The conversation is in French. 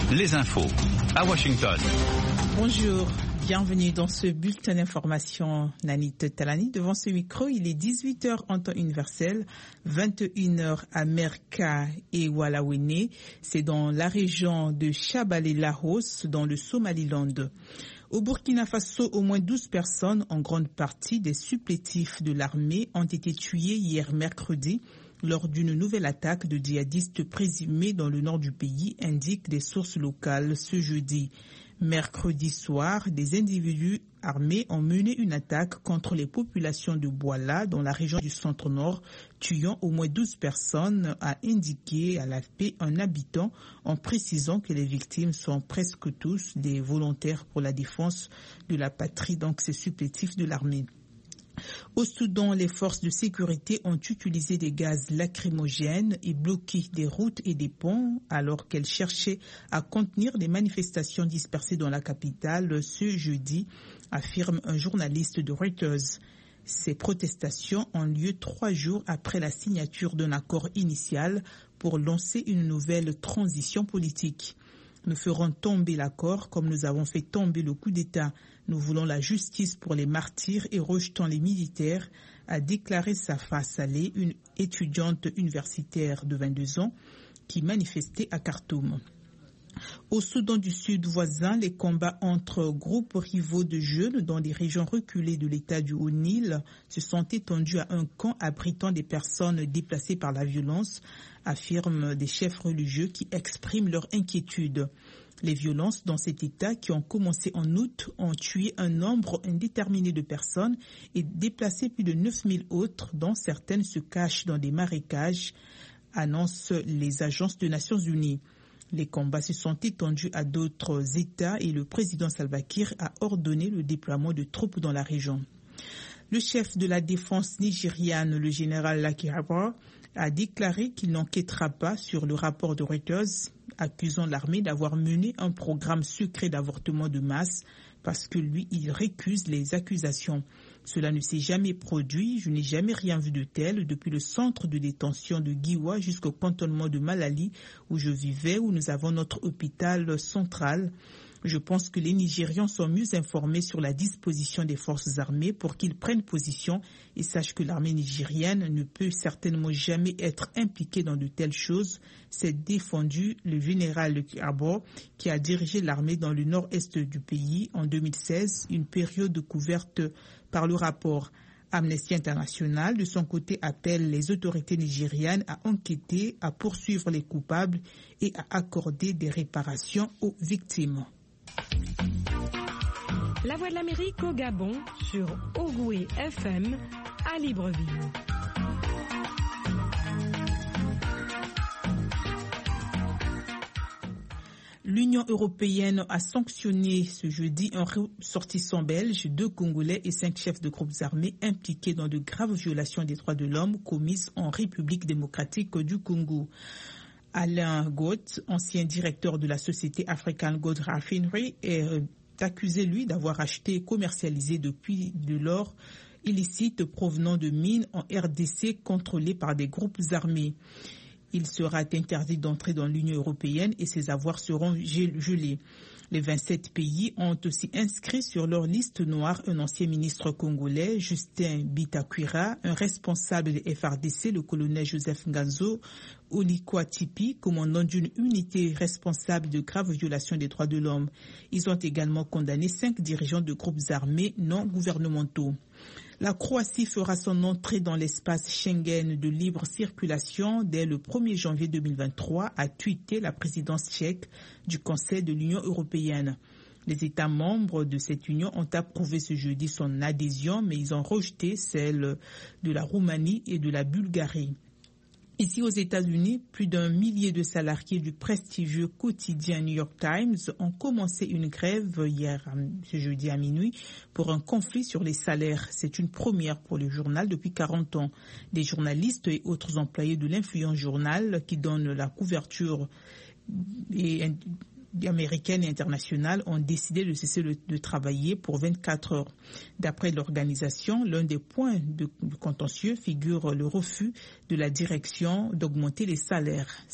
les infos à Washington. Bonjour, bienvenue dans ce bulletin d'information. Nanit Talani, devant ce micro, il est 18h en temps universel, 21h à Merka et Walawene. C'est dans la région de Shabale-Lahos, dans le Somaliland. Au Burkina Faso, au moins 12 personnes, en grande partie des supplétifs de l'armée, ont été tuées hier mercredi lors d'une nouvelle attaque de djihadistes présumés dans le nord du pays, indiquent des sources locales ce jeudi. Mercredi soir, des individus armés ont mené une attaque contre les populations de Bouala dans la région du centre-nord, tuant au moins 12 personnes, a indiqué à l'AFP un habitant, en précisant que les victimes sont presque tous des volontaires pour la défense de la patrie, donc ces supplétifs de l'armée. Au Soudan, les forces de sécurité ont utilisé des gaz lacrymogènes et bloqué des routes et des ponts alors qu'elles cherchaient à contenir les manifestations dispersées dans la capitale ce jeudi, affirme un journaliste de Reuters. Ces protestations ont lieu 3 jours après la signature d'un accord initial pour lancer une nouvelle transition politique. Nous ferons tomber l'accord comme nous avons fait tomber le coup d'État. Nous voulons la justice pour les martyrs et rejetons les militaires, a déclaré Safa Saleh, une étudiante universitaire de 22 ans qui manifestait à Khartoum. Au Soudan du Sud voisin, les combats entre groupes rivaux de jeunes dans des régions reculées de l'État du Haut-Nil se sont étendus à un camp abritant des personnes déplacées par la violence, affirment des chefs religieux qui expriment leur inquiétude. Les violences dans cet État qui ont commencé en août ont tué un nombre indéterminé de personnes et déplacé plus de 9000 autres, dont certaines se cachent dans des marécages, annoncent les agences des Nations Unies. Les combats se sont étendus à d'autres États et le président Salva Kiir a ordonné le déploiement de troupes dans la région. Le chef de la défense nigériane, le général Laki Harbour, a déclaré qu'il n'enquêtera pas sur le rapport de Reuters accusant l'armée d'avoir mené un programme secret d'avortement de masse parce que lui, il récuse les accusations. Cela ne s'est jamais produit, je n'ai jamais rien vu de tel depuis le centre de détention de Giwa jusqu'au cantonnement de Malali où je vivais, où nous avons notre hôpital central. Je pense que les Nigérians sont mieux informés sur la disposition des forces armées pour qu'ils prennent position et sachent que l'armée nigérienne ne peut certainement jamais être impliquée dans de telles choses. C'est défendu le général Harbour qui a dirigé l'armée dans le nord-est du pays en 2016, une période couverte par le rapport. Amnesty International, de son côté, appelle les autorités nigérianes à enquêter, à poursuivre les coupables et à accorder des réparations aux victimes. La Voix de l'Amérique au Gabon sur Ogoué FM à Libreville. L'Union européenne a sanctionné ce jeudi un ressortissant belge, 2 Congolais et 5 chefs de groupes armés impliqués dans de graves violations des droits de l'homme commises en République démocratique du Congo. Alain Gaut, ancien directeur de la société African Gold Refinery, est accusé, lui, d'avoir acheté et commercialisé depuis de l'or illicite provenant de mines en RDC contrôlées par des groupes armés. Il sera interdit d'entrer dans l'Union européenne et ses avoirs seront gelés. Les 27 pays ont aussi inscrit sur leur liste noire un ancien ministre congolais, Justin Bitakwira, un responsable des FRDC, le colonel Joseph Nganzo Olikwa Tipi, commandant d'une unité responsable de graves violations des droits de l'homme. Ils ont également condamné 5 dirigeants de groupes armés non gouvernementaux. La Croatie fera son entrée dans l'espace Schengen de libre circulation dès le 1er janvier 2023, a tweeté la présidence tchèque du Conseil de l'Union européenne. Les États membres de cette union ont approuvé ce jeudi son adhésion, mais ils ont rejeté celle de la Roumanie et de la Bulgarie. Ici aux États-Unis, plus d'1 millier de salariés du prestigieux quotidien New York Times ont commencé une grève hier, ce jeudi à minuit, pour un conflit sur les salaires. C'est une première pour le journal depuis 40 ans. Des journalistes et autres employés de l'influent journal qui donnent la couverture américaines et internationales ont décidé de cesser de travailler pour 24 heures. D'après l'organisation, l'un des points de contentieux figure le refus de la direction d'augmenter les salaires.